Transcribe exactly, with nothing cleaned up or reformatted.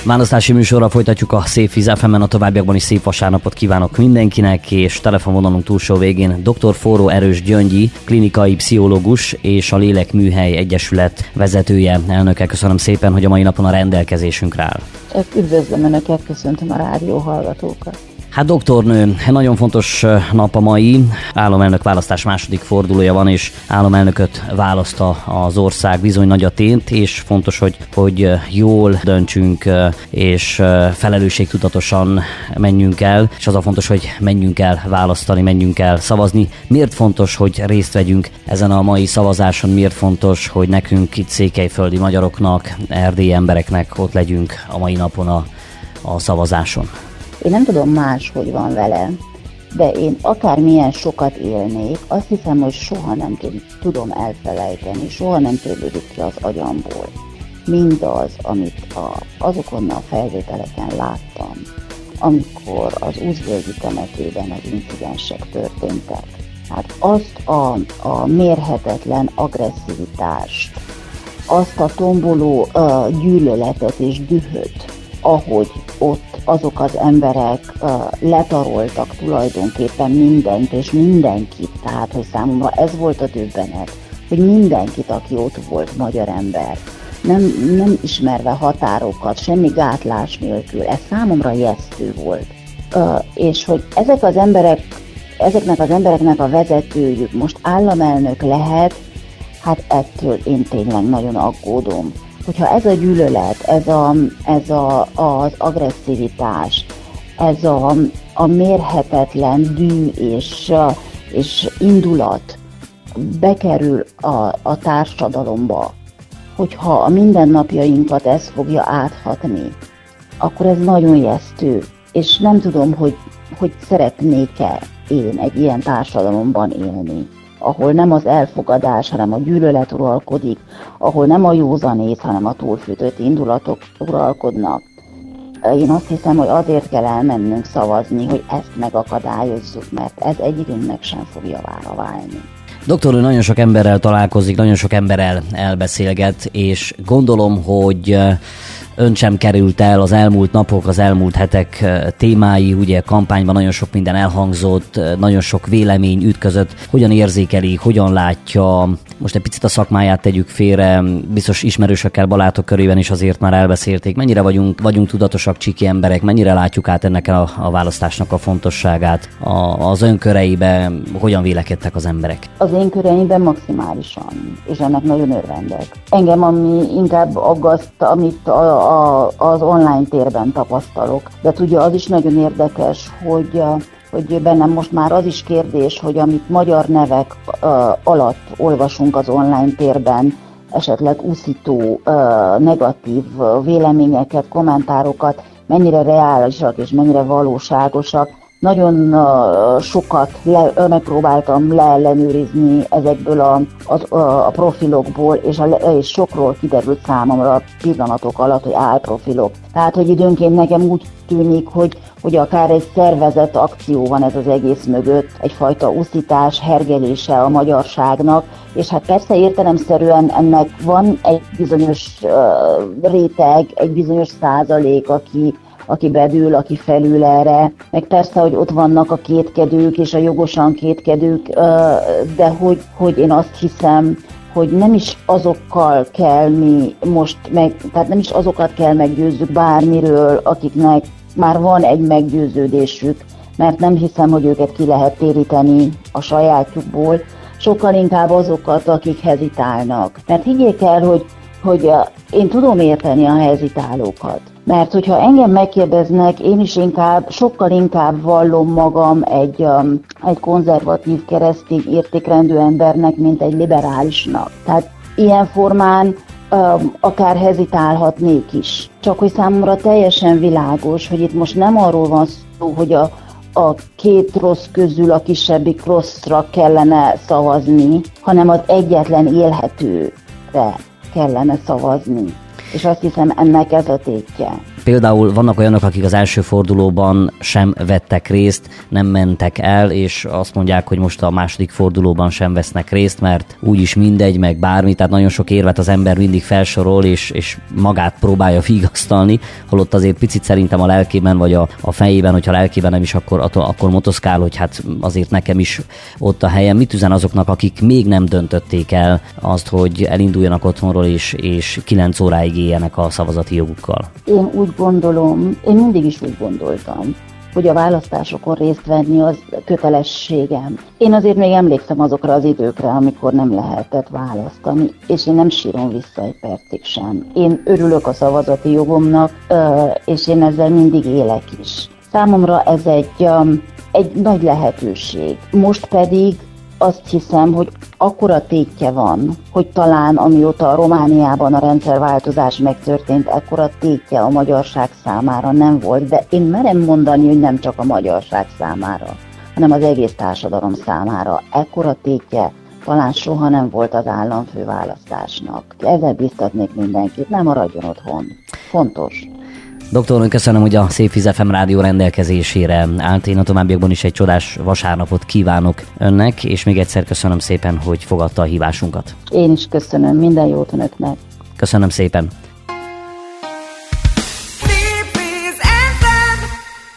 Választási műsorra folytatjuk a Szép Víz ef emen, a továbbiakban is szép vasárnapot kívánok mindenkinek, és telefonvonalunk túlsó végén dr. Forró Erős Gyöngyi, klinikai pszichológus és a Lélekműhely Egyesület vezetője, elnöke. Köszönöm szépen, hogy a mai napon a rendelkezésünkre áll. Üdvözlöm Önöket, köszöntöm a rádió hallgatókat. Hát doktornő, nagyon fontos nap a mai, államelnök választás második fordulója van, és államelnököt választ az ország, bizony nagy a tét, és fontos, hogy, hogy jól döntsünk, és felelősségtudatosan menjünk el, és az a fontos, hogy menjünk el választani, menjünk el szavazni. Miért fontos, hogy részt vegyünk ezen a mai szavazáson, miért fontos, hogy nekünk itt székelyföldi magyaroknak, erdélyi embereknek ott legyünk a mai napon a, a szavazáson? Én nem tudom más, hogy van vele, de én akármilyen sokat élnék, azt hiszem, hogy soha nem tudom elfelejteni, soha nem törlődik ki az agyamból mindaz, amit a, azokon a felvételeken láttam, amikor az Újvölgyi temetőben az incidensek történtek. Hát azt a, a mérhetetlen agresszivitást, azt a tomboló uh, gyűlöletet és dühöt, ahogy ott azok az emberek uh, letaroltak tulajdonképpen mindent és mindenkit, tehát hogy számomra ez volt a döbbenet, hogy mindenkit, aki ott volt, magyar ember, nem, nem ismerve határokat, semmi gátlás nélkül, ez számomra ijesztő volt. Uh, és hogy ezek az emberek, ezeknek az embereknek a vezetőjük most államelnök lehet, hát ettől én tényleg nagyon aggódom. Hogyha ez a gyűlölet, ez, a, ez a, az agresszivitás, ez a, a mérhetetlen dű és, és indulat bekerül a, a társadalomba, hogyha a mindennapjainkat ez fogja áthatni, akkor ez nagyon ijesztő, és nem tudom, hogy, hogy szeretnék-e én egy ilyen társadalomban élni, ahol nem az elfogadás, hanem a gyűlölet uralkodik, ahol nem a józanész, hanem a túlfűtött indulatok uralkodnak. Én azt hiszem, hogy azért kell elmennünk szavazni, hogy ezt megakadályozzuk, mert ez egyikünknek sem fog javára válni. Doktor, nagyon sok emberrel találkozik, nagyon sok emberrel elbeszélget, és gondolom, hogy ön sem került el az elmúlt napok, az elmúlt hetek témái, ugye kampányban nagyon sok minden elhangzott, nagyon sok vélemény ütközött. Hogyan érzékeli, hogyan látja, most egy picit a szakmáját tegyük félre, biztos ismerősökkel, barátok körében is azért már elbeszélték. Mennyire vagyunk, vagyunk tudatosak csiki emberek, mennyire látjuk át ennek a, a választásnak a fontosságát a, az ön köreibe, hogyan vélekedtek az emberek? Az én köreimben maximálisan, és ennek nagyon örvendek. Engem ami inkább aggaszt, amit a A, az online térben tapasztalok. De tudja, az is nagyon érdekes, hogy, hogy bennem most már az is kérdés, hogy amit magyar nevek uh, alatt olvasunk az online térben, esetleg úszító, uh, negatív véleményeket, kommentárokat, mennyire reálisak és mennyire valóságosak. Nagyon uh, sokat le, megpróbáltam leellenőrizni ezekből a, a, a profilokból, és, a, és sokról kiderült számomra pillanatok alatt, hogy álprofilok. Tehát, hogy időnként nekem úgy tűnik, hogy, hogy akár egy szervezett akció van ez az egész mögött, egyfajta uszítás, hergelése a magyarságnak, és hát persze értelemszerűen ennek van egy bizonyos uh, réteg, egy bizonyos százalék, aki aki bedül, aki felül erre, meg persze, hogy ott vannak a kétkedők és a jogosan kétkedők, de hogy, hogy én azt hiszem, hogy nem is azokkal kell mi most, meg, tehát nem is azokat kell meggyőzzük bármiről, akiknek már van egy meggyőződésük, mert nem hiszem, hogy őket ki lehet téríteni a sajátjukból, sokkal inkább azokat, akik hezitálnak. Mert higgyék el, hogy, hogy én tudom érteni a hezitálókat. Mert hogyha engem megkérdeznek, én is inkább, sokkal inkább vallom magam egy, um, egy konzervatív, keresztény értékrendű embernek, mint egy liberálisnak. Tehát ilyen formán um, akár hezitálhatnék is. Csak hogy számomra teljesen világos, hogy itt most nem arról van szó, hogy a, a két rossz közül a kisebbik rosszra kellene szavazni, hanem az egyetlen élhetőre kellene szavazni. És azt hiszem, ennek ez a tétje. Például vannak olyanok, akik az első fordulóban sem vettek részt, nem mentek el, és azt mondják, hogy most a második fordulóban sem vesznek részt, mert úgyis mindegy, meg bármi, tehát nagyon sok érvet az ember mindig felsorol, és, és magát próbálja vigasztalni, holott azért picit szerintem a lelkében, vagy a, a fejében, hogyha a lelkében nem is, akkor, akkor motoszkál, hogy hát azért nekem is ott a helyem. Mit üzen azoknak, akik még nem döntötték el azt, hogy elinduljanak otthonról, és, és kilenc óráig éljenek a szavazati jogukkal? Én úgy gondolom, én mindig is úgy gondoltam, hogy a választásokon részt venni az kötelességem. Én azért még emlékszem azokra az időkre, amikor nem lehetett választani, és én nem sírom vissza egy percig sem. Én örülök a szavazati jogomnak, és én ezzel mindig élek is. Számomra ez egy, egy nagy lehetőség. Most pedig azt hiszem, hogy akkora tétje van, hogy talán amióta a Romániában a rendszerváltozás megtörtént, ekkora tétje a magyarság számára nem volt, de én merem mondani, hogy nem csak a magyarság számára, hanem az egész társadalom számára. Ekkora tétje talán soha nem volt az államfőválasztásnak. Ezzel biztatnék mindenkit, nem maradjon otthon. Fontos. Doktornő, köszönöm, hogy a Szép Víz ef em rádió rendelkezésére állt. Én a továbbiakban is egy csodás vasárnapot kívánok önnek, és még egyszer köszönöm szépen, hogy fogadta a hívásunkat. Én is köszönöm, minden jót önöknek. Köszönöm szépen.